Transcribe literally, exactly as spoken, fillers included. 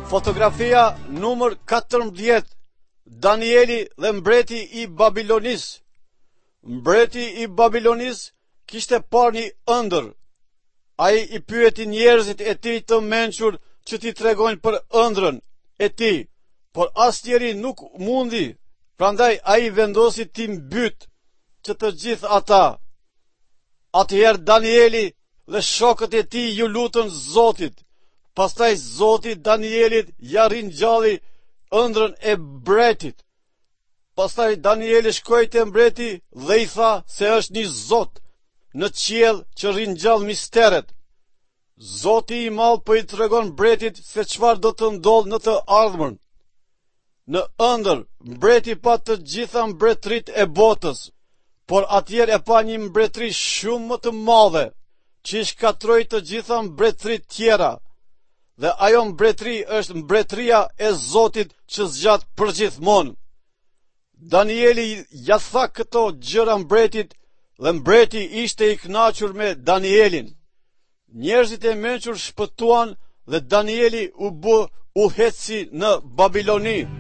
Fotografia numër katërmbëdhjetë. Danieli dhe mbreti i Babilonis. Mbreti i Babilonis kishte parë një ëndër. Ai i pyeti njerëzit e tij të mençur që t'i tregojnë për ëndrrën e tij, por asnjëri nuk mundi. Prandaj ai vendosi t'i mbyt që të gjithë ata. Atëherë Danieli dhe shokët e tij ju lutën Zotit. Pastaj Zoti Danielit ja ringjalli ëndrrën e mbretit. Pastaj Danieli shkoi te mbreti dhe i tha se është një Zot në qiell që ringjall misteret. Zoti i Madh po i tregon mbretit se çfarë do të ndodhë në të ardhmen. Në ëndër, mbreti pa të gjitha mbretëritë e botës, por atëherë e pa një mbretëri shumë më të madhe, që i shkatroi të gjitha mbretëritë tjera. Dhe ajo mbretëri është mbretëria e Zotit që zgjat përgjithmonë. Danieli ja tha këto gjëra mbretit dhe mbreti ishte i kënaqur me Danielin. Njerëzit e mençur shpëtuan dhe Danieli u bë udhëheqësi në Babiloni.